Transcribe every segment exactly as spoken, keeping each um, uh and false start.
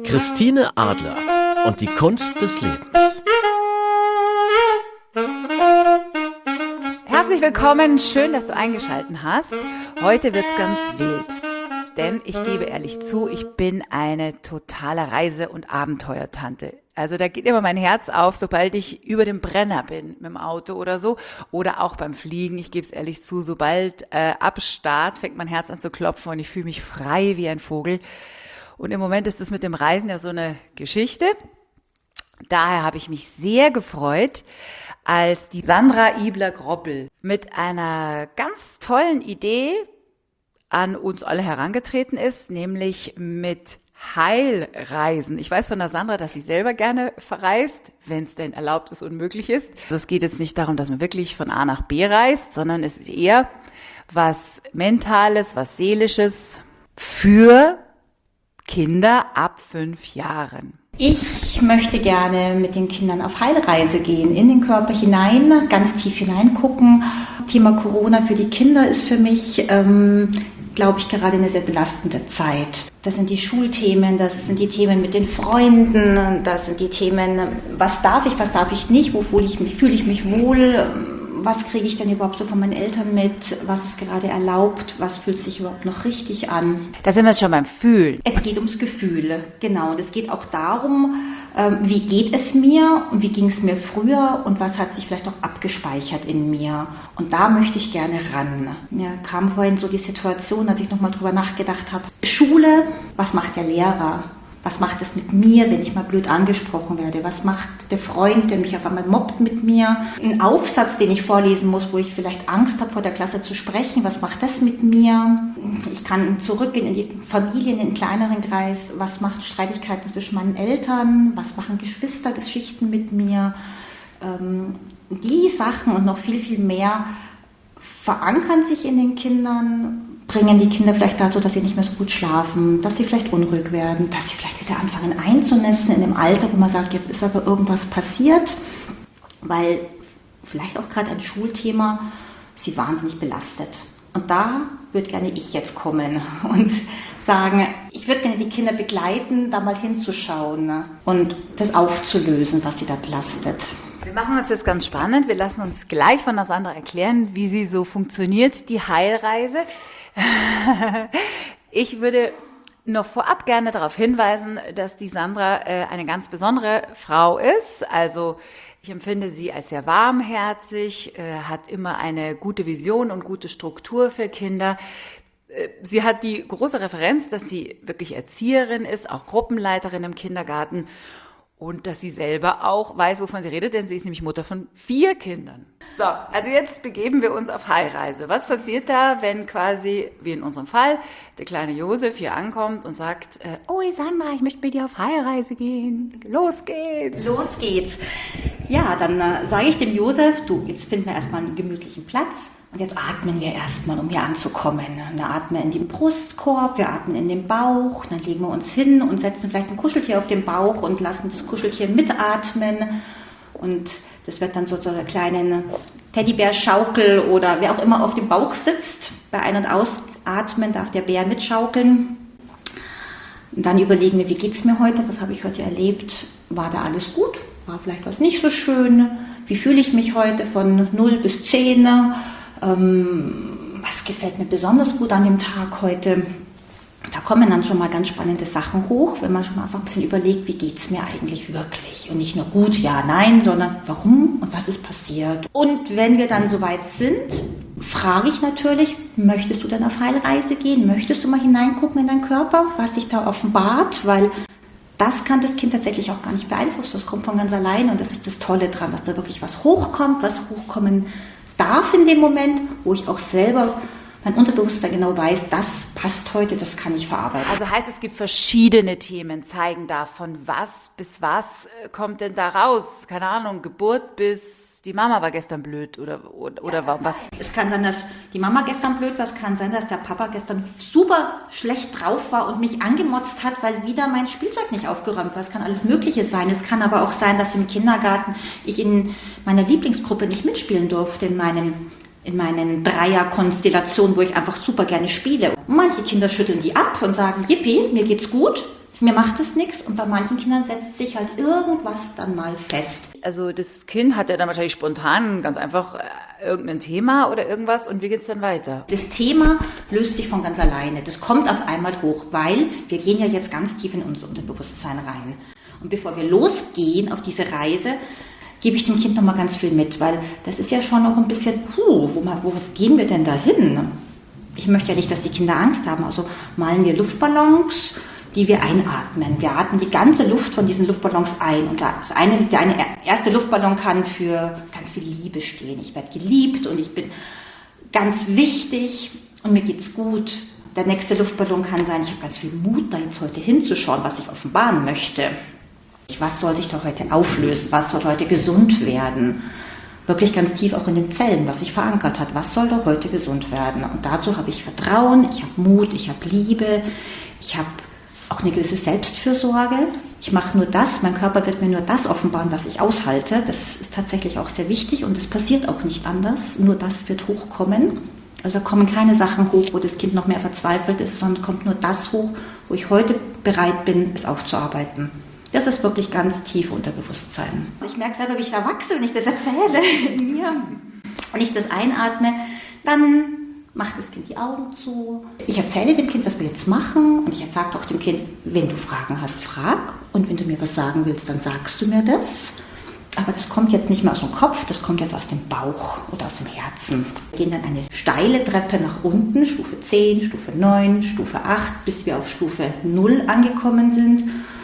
Christine Adler und die Kunst des Lebens. Herzlich willkommen, schön, dass du eingeschaltet hast. Heute wird's ganz wild, denn ich gebe ehrlich zu, ich bin eine totale Reise- und Abenteuertante. Also da geht immer mein Herz auf, sobald ich über dem Brenner bin mit dem Auto oder so oder auch beim Fliegen. Ich gebe es ehrlich zu, sobald äh, ab Start fängt mein Herz an zu klopfen und ich fühle mich frei wie ein Vogel. Und im Moment ist das mit dem Reisen ja so eine Geschichte. Daher habe ich mich sehr gefreut, als die Sandra Ibler-Grobbel mit einer ganz tollen Idee an uns alle herangetreten ist, nämlich mit Heilreisen. Ich weiß von der Sandra, dass sie selber gerne verreist, wenn es denn erlaubt ist und möglich ist. Also es geht jetzt nicht darum, dass man wirklich von A nach B reist, sondern es ist eher was Mentales, was Seelisches für Kinder ab fünf Jahren. Ich möchte gerne mit den Kindern auf Heilreise gehen, in den Körper hinein, ganz tief hineingucken. Thema Corona für die Kinder ist für mich, ähm, glaube ich, gerade eine sehr belastende Zeit. Das sind die Schulthemen, das sind die Themen mit den Freunden, das sind die Themen, was darf ich, was darf ich nicht, wo fühle ich mich, fühle ich mich wohl, was kriege ich denn überhaupt so von meinen Eltern mit, was ist gerade erlaubt, was fühlt sich überhaupt noch richtig an. Da sind wir schon beim Fühlen. Es geht ums Gefühl, genau. Und es geht auch darum, wie geht es mir und wie ging es mir früher und was hat sich vielleicht auch abgespeichert in mir. Und da möchte ich gerne ran. Mir kam vorhin so die Situation, als ich nochmal drüber nachgedacht habe. Schule, was macht der Lehrer? Was macht es mit mir, wenn ich mal blöd angesprochen werde? Was macht der Freund, der mich auf einmal mobbt mit mir? Ein Aufsatz, den ich vorlesen muss, wo ich vielleicht Angst habe, vor der Klasse zu sprechen. Was macht das mit mir? Ich kann zurückgehen in die Familien, in den kleineren Kreis. Was macht Streitigkeiten zwischen meinen Eltern? Was machen Geschwistergeschichten mit mir? Ähm, die Sachen und noch viel, viel mehr verankern sich in den Kindern, bringen die Kinder vielleicht dazu, dass sie nicht mehr so gut schlafen, dass sie vielleicht unruhig werden, dass sie vielleicht wieder anfangen einzunässen in dem Alter, wo man sagt, jetzt ist aber irgendwas passiert, weil vielleicht auch gerade ein Schulthema sie wahnsinnig belastet. Und da würde gerne ich jetzt kommen und sagen, ich würde gerne die Kinder begleiten, da mal hinzuschauen und das aufzulösen, was sie da belastet. Wir machen uns das ganz spannend. Wir lassen uns gleich von der Sandra erklären, wie sie so funktioniert, die Heilreise. Ich würde noch vorab gerne darauf hinweisen, dass die Sandra äh, eine ganz besondere Frau ist. Also ich empfinde sie als sehr warmherzig, äh, hat immer eine gute Vision und gute Struktur für Kinder. Äh, sie hat die große Referenz, dass sie wirklich Erzieherin ist, auch Gruppenleiterin im Kindergarten. Und dass sie selber auch weiß, wovon sie redet, denn sie ist nämlich Mutter von vier Kindern. So, also jetzt begeben wir uns auf Heilreise. Was passiert da, wenn quasi, wie in unserem Fall, der kleine Josef hier ankommt und sagt, äh, oh Sandra, ich möchte mit dir auf Heilreise gehen. Los geht's. Los geht's. Ja, dann äh, sage ich dem Josef, du, jetzt finden wir erstmal einen gemütlichen Platz. Und jetzt atmen wir erstmal, um hier anzukommen. Wir atmen in den Brustkorb, wir atmen in den Bauch, dann legen wir uns hin und setzen vielleicht ein Kuscheltier auf den Bauch und lassen das Kuscheltier mitatmen. Und das wird dann so zu einer kleinen Teddybär-Schaukel oder wer auch immer auf dem Bauch sitzt. Bei Ein- und Ausatmen darf der Bär mitschaukeln. Und dann überlegen wir, wie geht's mir heute, was habe ich heute erlebt? War da alles gut? War vielleicht was nicht so schön? Wie fühle ich mich heute von null bis zehn? Ähm, was gefällt mir besonders gut an dem Tag heute? Da kommen dann schon mal ganz spannende Sachen hoch, wenn man schon mal einfach ein bisschen überlegt, wie geht es mir eigentlich wirklich? Und nicht nur gut, ja, nein, sondern warum und was ist passiert? Und wenn wir dann soweit sind, frage ich natürlich, möchtest du denn auf Heilreise gehen? Möchtest du mal hineingucken in deinen Körper, was sich da offenbart? Weil das kann das Kind tatsächlich auch gar nicht beeinflussen. Das kommt von ganz alleine und das ist das Tolle dran, dass da wirklich was hochkommt, was hochkommen darf in dem Moment, wo ich auch selber mein Unterbewusstsein genau weiß, das passt heute, das kann ich verarbeiten. Also heißt, es gibt verschiedene Themen, zeigen da von was bis was kommt denn da raus? Keine Ahnung, Geburt bis die Mama war gestern blöd oder, oder, oder ja, was? Es kann sein, dass die Mama gestern blöd war, es kann sein, dass der Papa gestern super schlecht drauf war und mich angemotzt hat, weil wieder mein Spielzeug nicht aufgeräumt war. Es kann alles Mögliche sein. Es kann aber auch sein, dass im Kindergarten ich in meiner Lieblingsgruppe nicht mitspielen durfte, in meinem in meinen Dreierkonstellationen, wo ich einfach super gerne spiele. Manche Kinder schütteln die ab und sagen, Yippie, mir geht's gut. Mir macht das nichts und bei manchen Kindern setzt sich halt irgendwas dann mal fest. Also das Kind hat ja dann wahrscheinlich spontan ganz einfach äh, irgendein Thema oder irgendwas und wie geht's dann weiter? Das Thema löst sich von ganz alleine. Das kommt auf einmal hoch, weil wir gehen ja jetzt ganz tief in unser Unterbewusstsein rein. Und bevor wir losgehen auf diese Reise, gebe ich dem Kind nochmal ganz viel mit, weil das ist ja schon noch ein bisschen, puh, wo, wo gehen wir denn da hin? Ich möchte ja nicht, dass die Kinder Angst haben, also malen wir Luftballons, die wir einatmen. Wir atmen die ganze Luft von diesen Luftballons ein. Und das eine, der eine erste Luftballon kann für ganz viel Liebe stehen. Ich werde geliebt und ich bin ganz wichtig und mir geht's gut. Der nächste Luftballon kann sein, ich habe ganz viel Mut, da jetzt heute hinzuschauen, was ich offenbaren möchte. Was soll sich doch heute auflösen? Was soll heute gesund werden? Wirklich ganz tief auch in den Zellen, was sich verankert hat. Was soll doch heute gesund werden? Und dazu habe ich Vertrauen, ich habe Mut, ich habe Liebe, ich habe auch eine gewisse Selbstfürsorge. Ich mache nur das, mein Körper wird mir nur das offenbaren, was ich aushalte. Das ist tatsächlich auch sehr wichtig und das passiert auch nicht anders. Nur das wird hochkommen. Also da kommen keine Sachen hoch, wo das Kind noch mehr verzweifelt ist, sondern kommt nur das hoch, wo ich heute bereit bin, es aufzuarbeiten. Das ist wirklich ganz tief Unterbewusstsein. Ich merke selber, wie ich da wachse, wenn ich das erzähle in mir. Und ich das einatme, dann macht das Kind die Augen zu. Ich erzähle dem Kind, was wir jetzt machen. Und ich sage auch dem Kind, wenn du Fragen hast, frag. Und wenn du mir was sagen willst, dann sagst du mir das. Aber das kommt jetzt nicht mehr aus dem Kopf, das kommt jetzt aus dem Bauch oder aus dem Herzen. Wir gehen dann eine steile Treppe nach unten, Stufe zehn, Stufe neun, Stufe acht, bis wir auf Stufe null angekommen sind.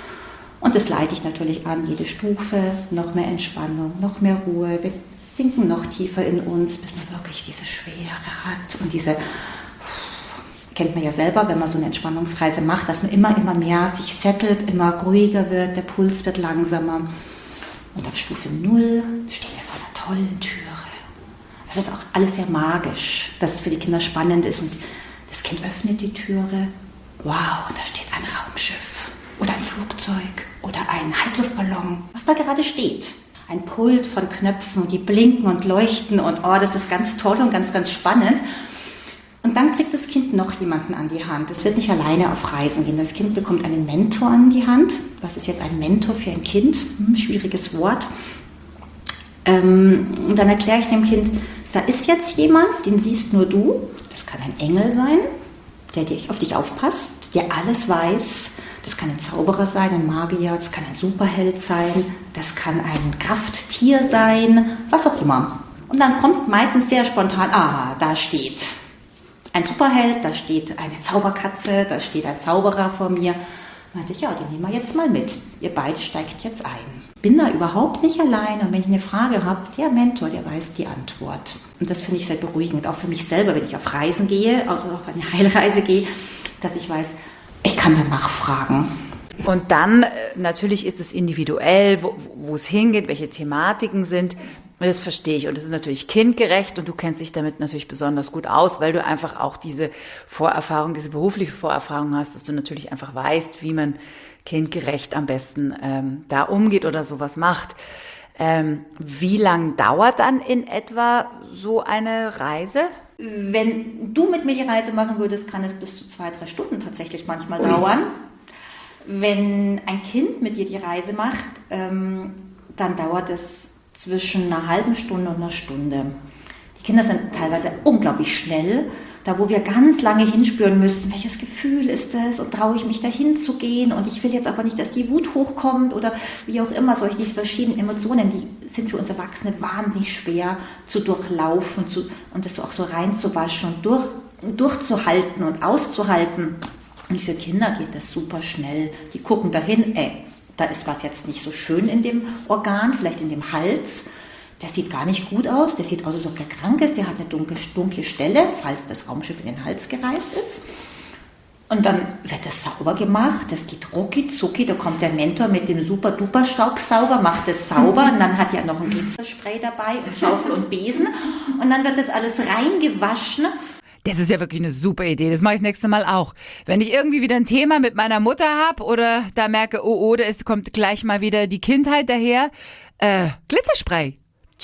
Und das leite ich natürlich an, jede Stufe, noch mehr Entspannung, noch mehr Ruhe. Wir sinken noch tiefer in uns, bis man wirklich diese Schwere hat und diese, kennt man ja selber, wenn man so eine Entspannungsreise macht, dass man immer, immer mehr sich settelt, immer ruhiger wird, der Puls wird langsamer. Und auf Stufe null stehen wir vor einer tollen Türe. Das ist auch alles sehr magisch, dass es für die Kinder spannend ist. Und das Kind öffnet die Türe. Wow, da steht ein Raumschiff oder ein Flugzeug oder ein Heißluftballon, was da gerade steht. Ein Pult von Knöpfen, die blinken und leuchten und oh, das ist ganz toll und ganz, ganz spannend. Und dann kriegt das Kind noch jemanden an die Hand. Es wird nicht alleine auf Reisen gehen. Das Kind bekommt einen Mentor an die Hand. Was ist jetzt ein Mentor für ein Kind? Hm, schwieriges Wort. Ähm, und dann erkläre ich dem Kind, da ist jetzt jemand, den siehst nur du. Das kann ein Engel sein, der auf dich aufpasst, der alles weiß. Das kann ein Zauberer sein, ein Magier, das kann ein Superheld sein, das kann ein Krafttier sein, was auch immer. Und dann kommt meistens sehr spontan, ah, da steht ein Superheld, da steht eine Zauberkatze, da steht ein Zauberer vor mir. Da meinte ich, ja, den nehmen wir jetzt mal mit. Ihr beide steigt jetzt ein. Bin da überhaupt nicht allein und wenn ich eine Frage habe, der Mentor, der weiß die Antwort. Und das finde ich sehr beruhigend, auch für mich selber, wenn ich auf Reisen gehe, also auf eine Heilreise gehe, dass ich weiß, ich kann danach fragen. Und dann, natürlich ist es individuell, wo, wo es hingeht, welche Thematiken sind. Das verstehe ich. Und es ist natürlich kindgerecht und du kennst dich damit natürlich besonders gut aus, weil du einfach auch diese Vorerfahrung, diese berufliche Vorerfahrung hast, dass du natürlich einfach weißt, wie man kindgerecht am besten ähm, da umgeht oder sowas macht. Ähm, wie lang dauert dann in etwa so eine Reise? Wenn du mit mir die Reise machen würdest, kann es bis zu zwei, drei Stunden tatsächlich manchmal Ui. dauern. Wenn ein Kind mit dir die Reise macht, ähm, dann dauert es zwischen einer halben Stunde und einer Stunde. Die Kinder sind teilweise unglaublich schnell, da wo wir ganz lange hinspüren müssen, welches Gefühl ist das und traue ich mich dahin zu gehen und ich will jetzt aber nicht, dass die Wut hochkommt oder wie auch immer, solche diese verschiedenen Emotionen, die sind für uns Erwachsene wahnsinnig schwer zu durchlaufen zu, und das auch so reinzuwaschen und durch, durchzuhalten und auszuhalten. Und für Kinder geht das super schnell. Die gucken dahin, ey, da ist was jetzt nicht so schön in dem Organ, vielleicht in dem Hals. Der sieht gar nicht gut aus, der sieht aus, als ob der krank ist, der hat eine dunkle, dunkle Stelle, falls das Raumschiff in den Hals gereist ist. Und dann wird das sauber gemacht, das geht rucki zucki, da kommt der Mentor mit dem super-duper-Staubsauger, macht das sauber und dann hat er noch ein Glitzerspray dabei und Schaufel und Besen und dann wird das alles reingewaschen. Das ist ja wirklich eine super Idee. Das mache ich das nächste Mal auch. Wenn ich irgendwie wieder ein Thema mit meiner Mutter habe oder da merke, oh, oh, da ist, kommt gleich mal wieder die Kindheit daher. Äh, Glitzerspray.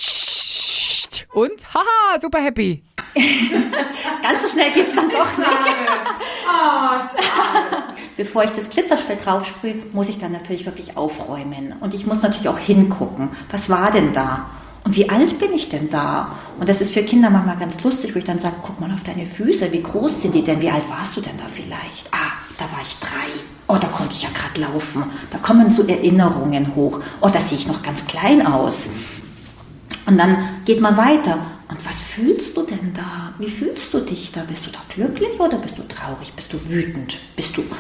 Und, haha, super happy. Ganz so schnell geht's dann doch nicht. Oh, schade. bevor ich das Glitzerspray draufsprühe, muss ich dann natürlich wirklich aufräumen. Und ich muss natürlich auch hingucken, was war denn da? Und wie alt bin ich denn da? Und das ist für Kinder manchmal ganz lustig, wo ich dann sage, guck mal auf deine Füße, wie groß sind die denn? Wie alt warst du denn da vielleicht? Ah, da war ich drei. Oh, da konnte ich ja gerade laufen. Da kommen so Erinnerungen hoch. Oh, da sehe ich noch ganz klein aus. Und dann geht man weiter. Und was fühlst du denn da? Wie fühlst du dich da? Bist du da glücklich oder bist du traurig? Bist du wütend? Bist du...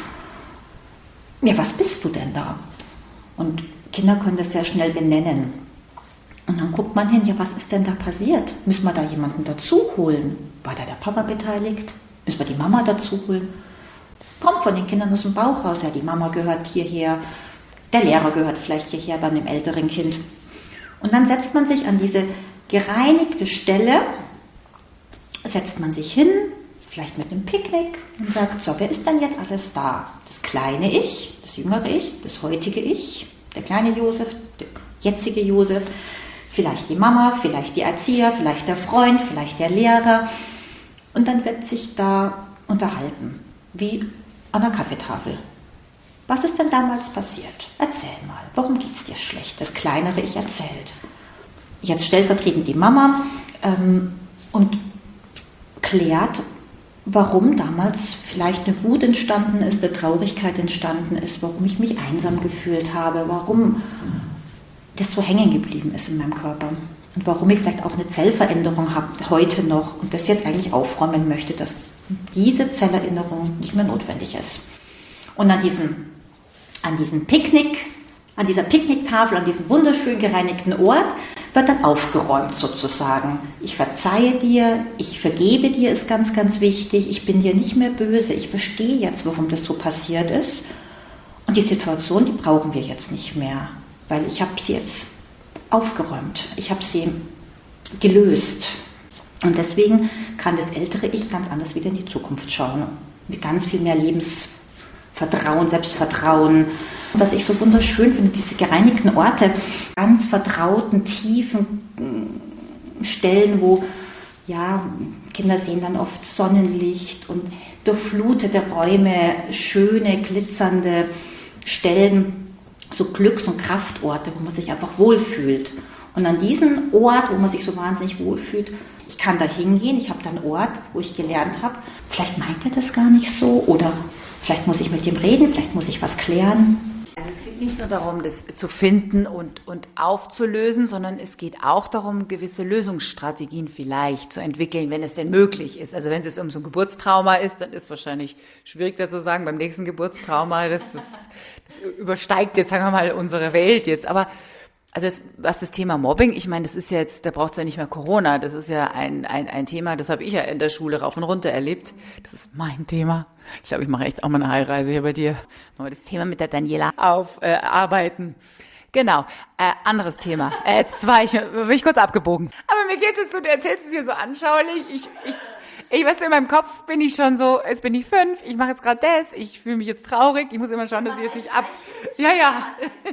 Ja, was bist du denn da? Und Kinder können das sehr schnell benennen. Und dann guckt man hin, ja, was ist denn da passiert? Müssen wir da jemanden dazu holen? War da der Papa beteiligt? Müssen wir die Mama dazu holen? Kommt von den Kindern aus dem Bauch raus, ja, die Mama gehört hierher, der Lehrer gehört vielleicht hierher bei einem älteren Kind. Und dann setzt man sich an diese gereinigte Stelle, setzt man sich hin, vielleicht mit einem Picknick und sagt, so, wer ist denn jetzt alles da? Das kleine Ich, das jüngere Ich, das heutige Ich, der kleine Josef, der jetzige Josef, vielleicht die Mama, vielleicht die Erzieher, vielleicht der Freund, vielleicht der Lehrer. Und dann wird sich da unterhalten, wie an der Kaffeetafel. Was ist denn damals passiert? Erzähl mal, warum geht's dir schlecht? Das kleinere Ich erzählt. Jetzt stellvertretend die Mama ähm, und klärt, warum damals vielleicht eine Wut entstanden ist, eine Traurigkeit entstanden ist, warum ich mich einsam gefühlt habe, warum das so hängen geblieben ist in meinem Körper und warum ich vielleicht auch eine Zellveränderung habe heute noch und das jetzt eigentlich aufräumen möchte, dass diese Zellerinnerung nicht mehr notwendig ist. Und an diesem, an diesem Picknick, an dieser Picknicktafel, an diesem wunderschön gereinigten Ort wird dann aufgeräumt sozusagen. Ich verzeihe dir, ich vergebe dir, ist ganz, ganz wichtig. Ich bin dir nicht mehr böse. Ich verstehe jetzt, warum das so passiert ist. Und die Situation, die brauchen wir jetzt nicht mehr, weil ich habe sie jetzt aufgeräumt. Ich habe sie gelöst. Und deswegen kann das ältere Ich ganz anders wieder in die Zukunft schauen. Mit ganz viel mehr Lebensvertrauen, Selbstvertrauen. Was ich so wunderschön finde, diese gereinigten Orte, ganz vertrauten, tiefen Stellen, wo ja, Kinder sehen dann oft Sonnenlicht und durchflutete Räume, schöne, glitzernde Stellen, so Glücks- und Kraftorte, wo man sich einfach wohlfühlt. Und an diesem Ort, wo man sich so wahnsinnig wohlfühlt, ich kann da hingehen, ich habe da einen Ort, wo ich gelernt habe, vielleicht meint er das gar nicht so oder vielleicht muss ich mit ihm reden, vielleicht muss ich was klären. Also es geht nicht nur darum, das zu finden und, und aufzulösen, sondern es geht auch darum, gewisse Lösungsstrategien vielleicht zu entwickeln, wenn es denn möglich ist. Also wenn es jetzt um so ein Geburtstrauma ist, dann ist es wahrscheinlich schwierig dazu zu sagen, beim nächsten Geburtstrauma, das, das, das übersteigt jetzt, sagen wir mal, unsere Welt jetzt. Aber also das, was das Thema Mobbing, ich meine, das ist jetzt, da braucht es ja nicht mehr Corona, das ist ja ein, ein, ein Thema, das habe ich ja in der Schule rauf und runter erlebt. Das ist mein Thema. Ich glaube, ich mache echt auch mal eine Heilreise hier bei dir. Mal das Thema mit der Daniela aufarbeiten. Äh, genau, äh, anderes Thema. Äh, jetzt war ich, bin ich kurz abgebogen. Aber mir geht es jetzt so, du erzählst es hier so anschaulich. Ich, ich, ich weiß, in meinem Kopf bin ich schon so, jetzt bin ich fünf, ich mache jetzt gerade das, ich fühle mich jetzt traurig, ich muss immer schauen, dass ich jetzt nicht ab... Ja, ja.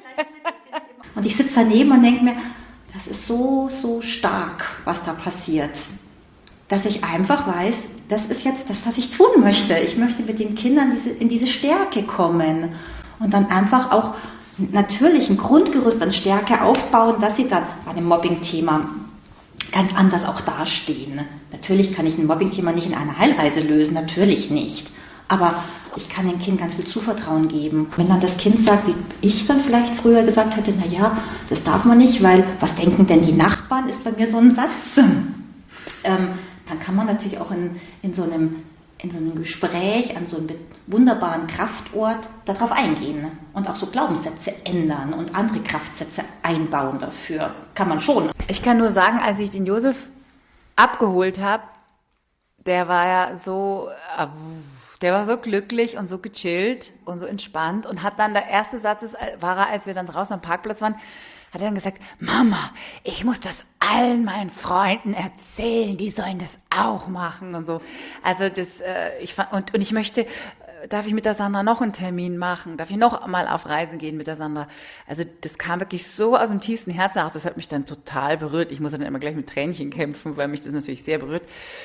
Und ich sitze daneben und denke mir, das ist so, so stark, was da passiert. Dass ich einfach weiß, das ist jetzt das, was ich tun möchte. Ich möchte mit den Kindern diese, in diese Stärke kommen. Und dann einfach auch natürlich ein Grundgerüst an Stärke aufbauen, dass sie dann bei einem Mobbing-Thema ganz anders auch dastehen. Natürlich kann ich ein Mobbing-Thema nicht in einer Heilreise lösen, natürlich nicht. Aber ich kann dem Kind ganz viel Zuvertrauen geben. Wenn dann das Kind sagt, wie ich dann vielleicht früher gesagt hätte, na ja, das darf man nicht, weil was denken denn die Nachbarn, ist bei mir so ein Satz. Ähm, dann kann man natürlich auch in, in, so einem, in so einem Gespräch an so einem wunderbaren Kraftort darauf eingehen und auch so Glaubenssätze ändern und andere Kraftsätze einbauen dafür. Kann man schon. Ich kann nur sagen, als ich den Josef abgeholt habe, der war ja so... Äh, Der war so glücklich und so gechillt und so entspannt und hat dann, der erste Satz ist, war er, als wir dann draußen am Parkplatz waren, hat er dann gesagt, Mama, ich muss das allen meinen Freunden erzählen, die sollen das auch machen und so. Also das, äh, ich fand, und, und ich möchte, äh, darf ich mit der Sandra noch einen Termin machen? Darf ich noch mal auf Reisen gehen mit der Sandra? Also das kam wirklich so aus dem tiefsten Herzen heraus, das hat mich dann total berührt. Ich muss dann immer gleich mit Tränchen kämpfen, weil mich das natürlich sehr berührt.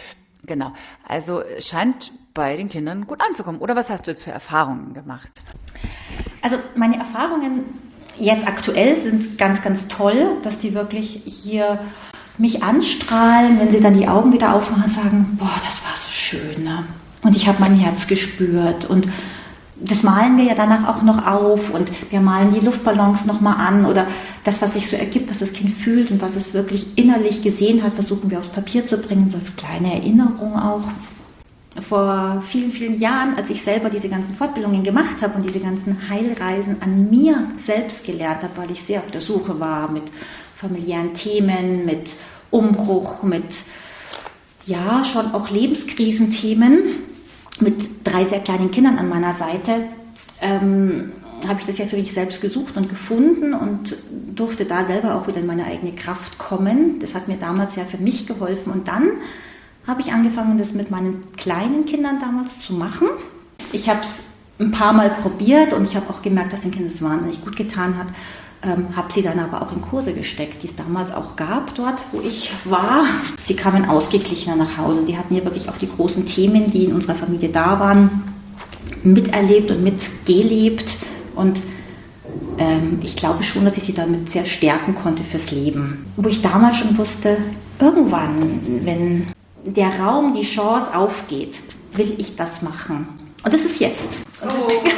Genau. Also es scheint bei den Kindern gut anzukommen. Oder was hast du jetzt für Erfahrungen gemacht? Also meine Erfahrungen jetzt aktuell sind ganz, ganz toll, dass die wirklich hier mich anstrahlen, wenn sie dann die Augen wieder aufmachen und sagen, boah, das war so schön, ne? Und ich habe mein Herz gespürt und das malen wir ja danach auch noch auf und wir malen die Luftballons nochmal an oder das, was sich so ergibt, was das Kind fühlt und was es wirklich innerlich gesehen hat, versuchen wir aufs Papier zu bringen, so als kleine Erinnerung auch. Vor vielen, vielen Jahren, als ich selber diese ganzen Fortbildungen gemacht habe und diese ganzen Heilreisen an mir selbst gelernt habe, weil ich sehr auf der Suche war mit familiären Themen, mit Umbruch, mit ja schon auch Lebenskrisenthemen, mit drei sehr kleinen Kindern an meiner Seite, ähm, habe ich das ja für mich selbst gesucht und gefunden und durfte da selber auch wieder in meine eigene Kraft kommen. Das hat mir damals ja für mich geholfen und dann habe ich angefangen, das mit meinen kleinen Kindern damals zu machen. Ich habe es ein paar Mal probiert und ich habe auch gemerkt, dass den Kindern das wahnsinnig gut getan hat. Ähm, habe sie dann aber auch in Kurse gesteckt, die es damals auch gab dort, wo ich war. Sie kamen ausgeglichener nach Hause. Sie hatten ja wirklich auch die großen Themen, die in unserer Familie da waren, miterlebt und mitgelebt. Und ähm, ich glaube schon, dass ich sie damit sehr stärken konnte fürs Leben. Wo ich damals schon wusste, irgendwann, wenn der Raum, die Chance aufgeht, will ich das machen. Und das ist jetzt. Und deswegen,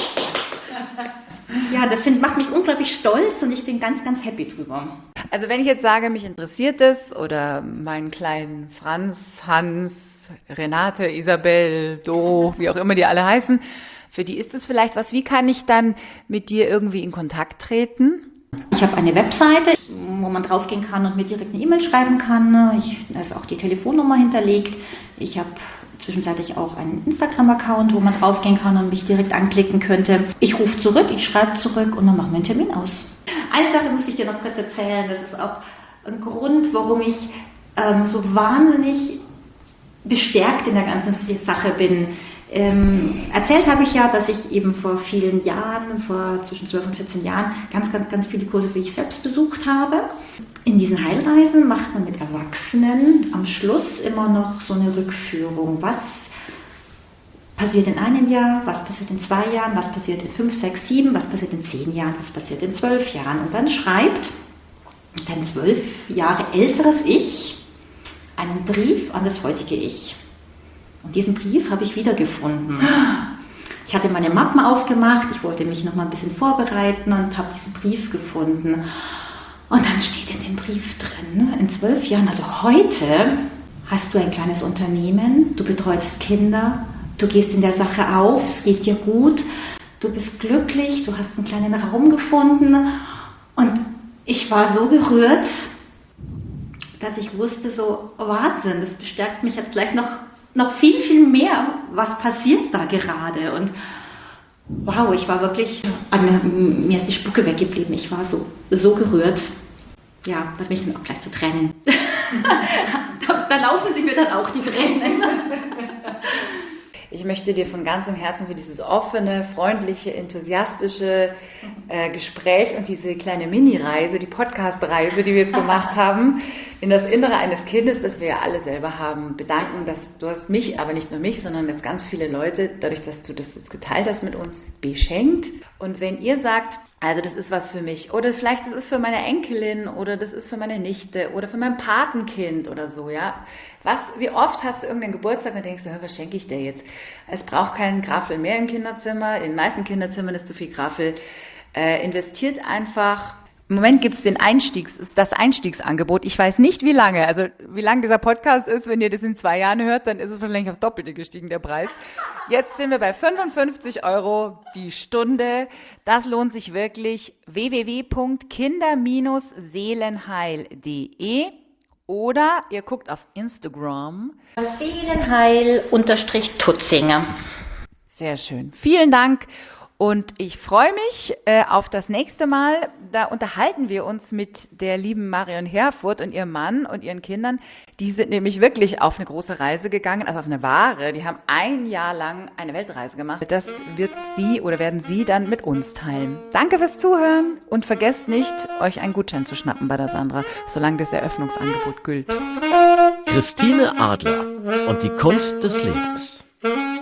ja, das find, macht mich unglaublich stolz und ich bin ganz, ganz happy drüber. Also wenn ich jetzt sage, mich interessiert es oder meinen kleinen Franz, Hans, Renate, Isabel, Do, wie auch immer die alle heißen, für die ist es vielleicht was. Wie kann ich dann mit dir irgendwie in Kontakt treten? Ich habe eine Webseite, wo man draufgehen kann und mir direkt eine E-Mail schreiben kann. Ich, da ist auch die Telefonnummer hinterlegt. Ich habe zwischenzeitlich auch einen Instagram-Account, wo man draufgehen kann und mich direkt anklicken könnte. Ich rufe zurück, ich schreibe zurück und dann machen wir einen Termin aus. Eine Sache muss ich dir noch kurz erzählen. Das ist auch ein Grund, warum ich ähm, so wahnsinnig bestärkt in der ganzen Sache bin. Ähm, erzählt habe ich ja, dass ich eben vor vielen Jahren, vor zwischen zwölf und vierzehn Jahren, ganz, ganz, ganz viele Kurse für ich selbst besucht habe. In diesen Heilreisen macht man mit Erwachsenen am Schluss immer noch so eine Rückführung. Was passiert in einem Jahr, was passiert in zwei Jahren, was passiert in fünf, sechs, sieben, was passiert in zehn Jahren, was passiert in zwölf Jahren. Und dann schreibt dein zwölf Jahre älteres Ich einen Brief an das heutige Ich. Und diesen Brief habe ich wiedergefunden. Ich hatte meine Mappen aufgemacht, ich wollte mich noch mal ein bisschen vorbereiten und habe diesen Brief gefunden. Und dann steht in dem Brief drin, in zwölf Jahren, also heute, hast du ein kleines Unternehmen, du betreust Kinder, du gehst in der Sache auf, es geht dir gut, du bist glücklich, du hast einen kleinen Raum gefunden. Und ich war so gerührt, dass ich wusste, so Wahnsinn, das bestärkt mich jetzt gleich noch noch viel, viel mehr, was passiert da gerade. Und wow, ich war wirklich, also mir, mir ist die Spucke weggeblieben. Ich war so, so gerührt. Ja, da bin ich dann auch gleich zu Tränen. da, da laufen sie mir dann auch die Tränen. Ich möchte dir von ganzem Herzen für dieses offene, freundliche, enthusiastische äh, Gespräch und diese kleine Mini-Reise, die Podcast-Reise, die wir jetzt gemacht haben, in das Innere eines Kindes, das wir ja alle selber haben, bedanken, dass du hast mich, aber nicht nur mich, sondern jetzt ganz viele Leute, dadurch, dass du das jetzt geteilt hast mit uns, beschenkt. Und wenn ihr sagt, also das ist was für mich oder vielleicht das ist für meine Enkelin oder das ist für meine Nichte oder für mein Patenkind oder so, ja. Was, wie oft hast du irgendeinen Geburtstag und denkst, was schenke ich dir jetzt? Es braucht keinen Graffel mehr im Kinderzimmer, in den meisten Kinderzimmern ist zu viel Graffel. Äh, investiert einfach. Im Moment gibt es den Einstiegs, das Einstiegsangebot. Ich weiß nicht, wie lange, also wie lang dieser Podcast ist. Wenn ihr das in zwei Jahren hört, dann ist es wahrscheinlich aufs Doppelte gestiegen, der Preis. Jetzt sind wir bei fünfundfünfzig Euro die Stunde. Das lohnt sich wirklich. w w w punkt kinder seelenheil punkt de oder ihr guckt auf Instagram. Seelenheil-Tutzinger. Sehr schön. Vielen Dank. Und ich freue mich äh, auf das nächste Mal. Da unterhalten wir uns mit der lieben Marion Herfurth und ihrem Mann und ihren Kindern. Die sind nämlich wirklich auf eine große Reise gegangen, also auf eine wahre. Die haben ein Jahr lang eine Weltreise gemacht. Das wird sie oder werden sie dann mit uns teilen. Danke fürs Zuhören und vergesst nicht, euch einen Gutschein zu schnappen bei der Sandra, solange das Eröffnungsangebot gilt. Christine Adler und die Kunst des Lebens.